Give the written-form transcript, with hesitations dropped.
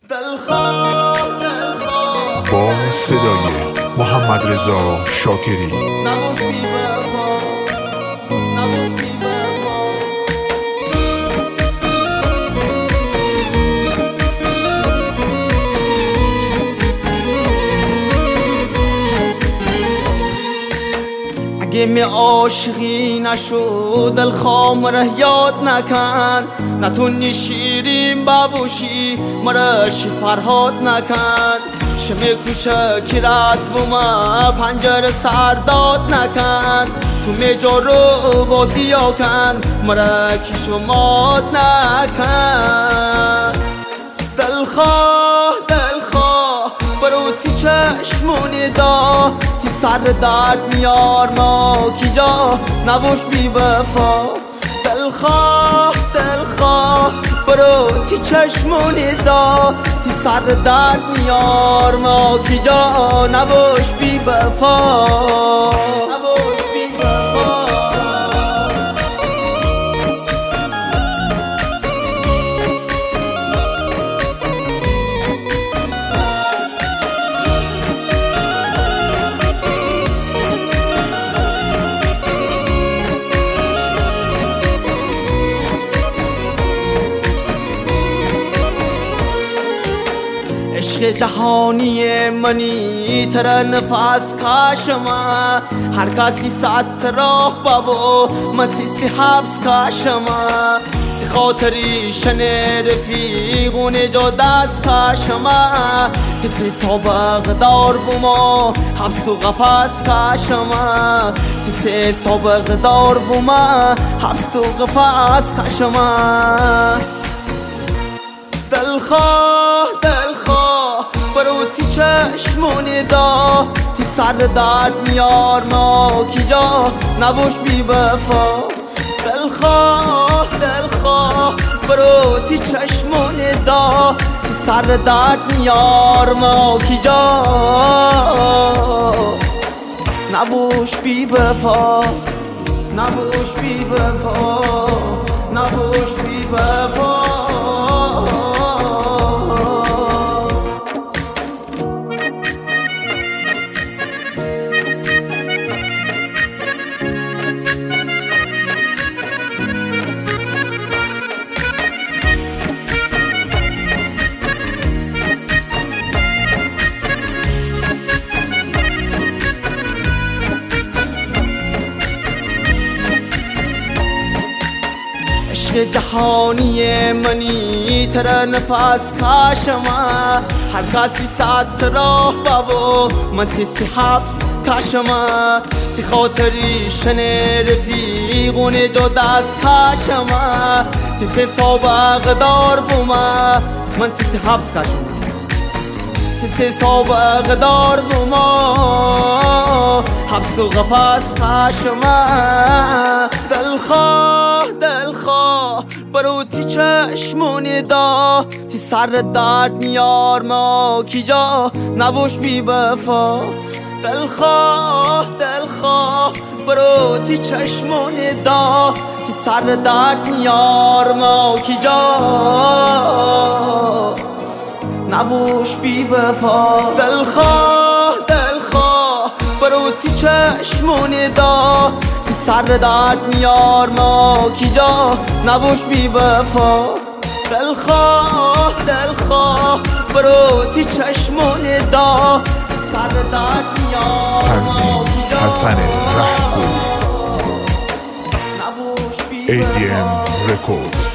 با صدای محمد رضا شاکری. اگه می عاشقی نشد دلخواه مرا یاد نکن، نتونی شیرین ببوشی مرا فرهاد نکن. شمه کوچکی رد بوما پنجره سرداد نکن، تو میجا رو بازی کن مرا کش و مات نکن. دلخواه برو تی چشمونی دا تی سر درد میار ما کی جا نباش بی وفا. دلخواه برو تی چشمونی دا تی سر درد میار ما کی جا نباش بی وفا. عشق جهانی منی تر نفس کاشما، هر کسی ساعت راه بابو من تیسی حبس کاشما. تی خاطری شنه رفیقون جو دست کاشما، تیسی سابق دار بوما حبس و قفص کاشما. تیسی سابق دار بوما حبس و قفص کاشما. دلخواه برو تی چشمونی دا تی سر درد میار ما کی جا نباش بی وفا. دلخواه برو تی چشمونی دا تی سر درد میار ما کی جا نباش بی وفا. نباش بی وفا. نباش بی وفا. عشق جهانی منی تر نفس کاشما، هر کسی ساعت راه بابو من تیسی حبس کاشما. تی خاطری شنه رفیقون جو دست کاشما، تیسی سابق دار بوما من تیسی حبس کاشما. تیسی سابق دار بوما حبس و قفص کاشما. دلخواه برو تی چشمونی دا تی سر درد میار ما کی جا نباش بی وفا. دلخواه برو تی چشمونی دا تی سر درد میار ما کی جا نباش بی وفا. دلخواه برو تی چشمونی دا تی سر درد میار ما کی جا نباش بی وفا. دلخواه برو تی چشمونی دا تی سر درد میار تنظیم حسن رهگو. ADM رکورد.